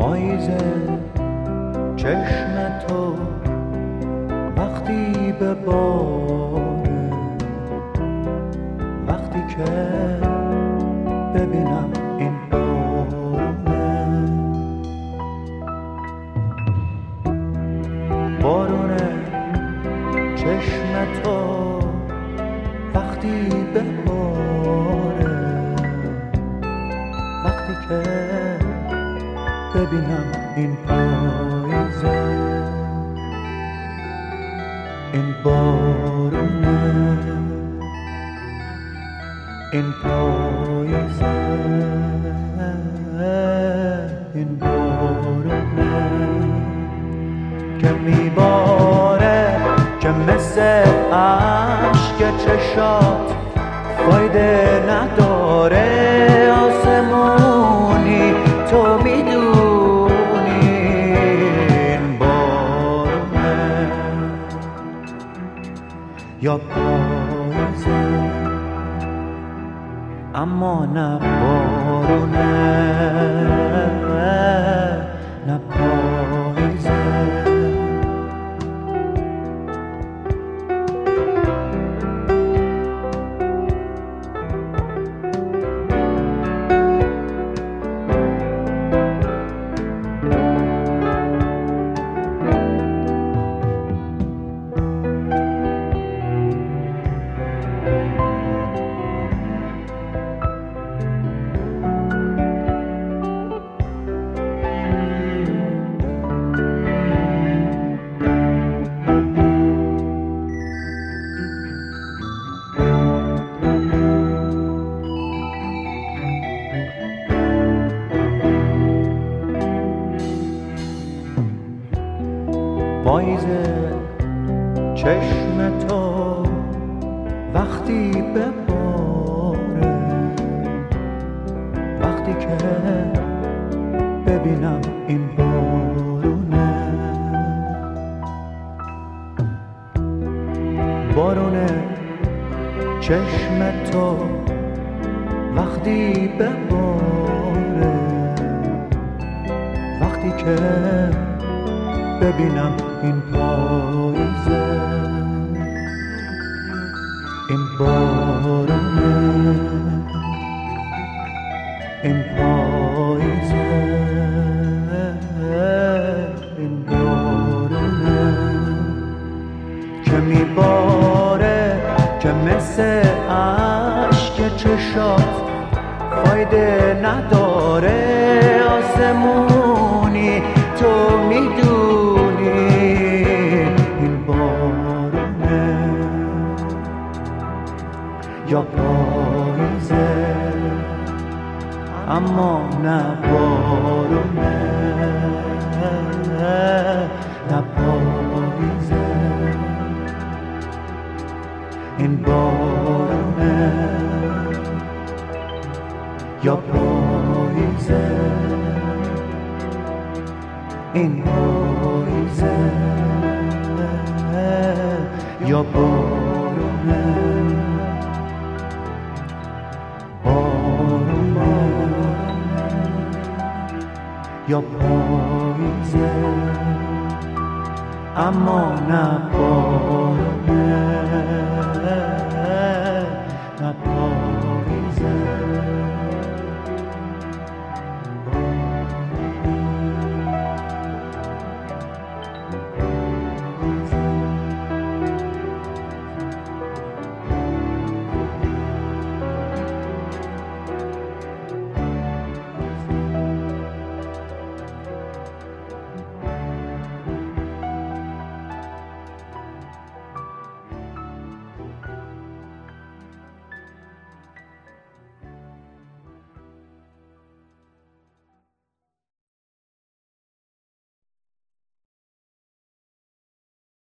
پاییز چشم تو وقتی به باره، وقتی که ببینم این بارونه چشم تو وقتی به باره، وقتی که ببینم این پاییزه، این بارونه، این پاییزه، این بارونه که میباره، که مثل عشق چشات فایده نداره. آسمونی تو میدونی این بارونه یا پاییزه، اما نه بارونه، نه پاییزه. پاییز چشم تو وقتی به باره، وقتی که ببینم این بارونه، بارونه چشم تو وقتی به باره، وقتی که ببینم این پاییزه، این بارونه، این پاییزه، این بارونه که میباره، که مثل عشق چشات فایده نداره. آسمونی تو میدونی این بارونه یا پاییزه، اما نه بارونه، نه پاییزه. این بارونه یا پاییزه، این پاییزه یا بارونه، بارونه یا پاییزه، اما نه بارونه.